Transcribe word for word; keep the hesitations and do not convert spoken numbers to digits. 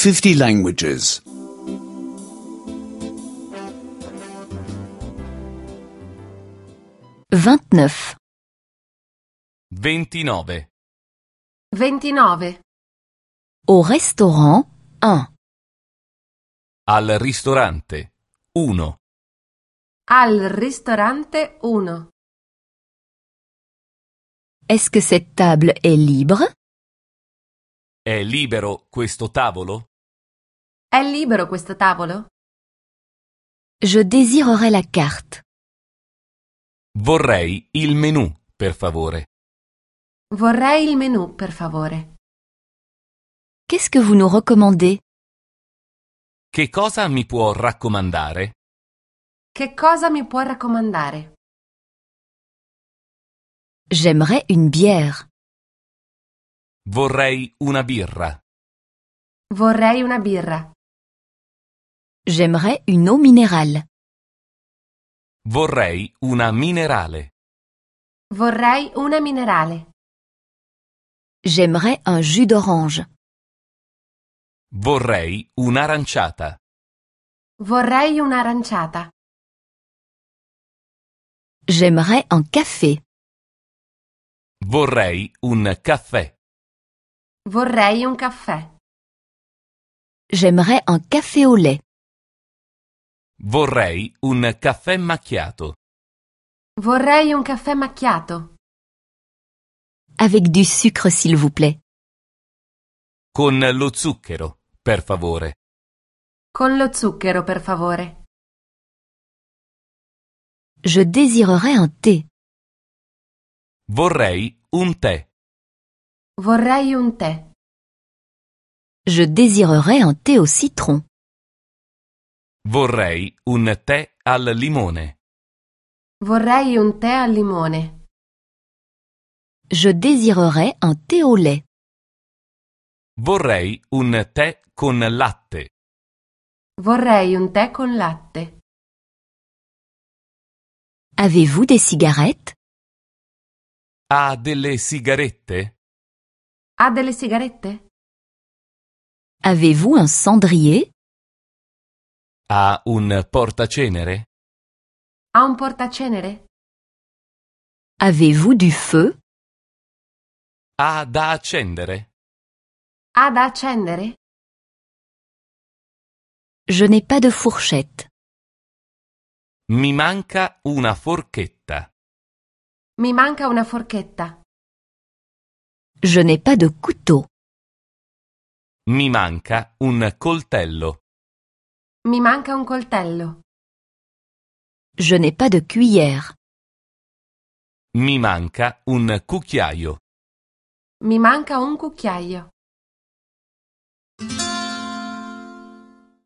fifty languages. vingt-neuf. ventinove. ventinove. Au restaurant, un. Al ristorante, uno. Al ristorante uno. Est-ce que cette table est libre? È libero questo tavolo? È libero questo tavolo? Je désirerais la carte. Vorrei il menù, per favore. Vorrei il menù, per favore. Qu'est-ce que vous nous recommandez? Che cosa mi può raccomandare? Che cosa mi può raccomandare? J'aimerais une bière. Vorrei una birra. Vorrei una birra. J'aimerais une eau minérale. Vorrei una minerale. Vorrei una minerale. J'aimerais un jus d'orange. Vorrei un'aranciata. Vorrei un'aranciata. J'aimerais un café. Vorrei un caffè. Vorrei un caffè. J'aimerais un café au lait. Vorrei un caffè macchiato. Vorrei un caffè macchiato. Avec du sucre, s'il vous plaît. Con lo zucchero, per favore. Con lo zucchero, per favore. Je désirerais un thé. Vorrei un tè. Vorrei un tè. Je désirerais un thé au citron. Vorrei un tè al limone. Vorrei un tè al limone. Je désirerais un thé au lait. Vorrei un tè con latte. Vorrei un tè con latte. Avez-vous des cigarettes? Ha delle sigarette? Ha delle sigarette? Avez-vous un cendrier? Ha un portacenere? Ha un portacenere? Avez-vous du feu? Ha da accendere? Ha da accendere? Je n'ai pas de fourchette. Mi manca una forchetta. Mi manca una forchetta. Je n'ai pas de couteau. Mi manca un coltello. Mi manca un coltello. Je n'ai pas de cuillère. Mi manca un cucchiaio. Mi manca un cucchiaio.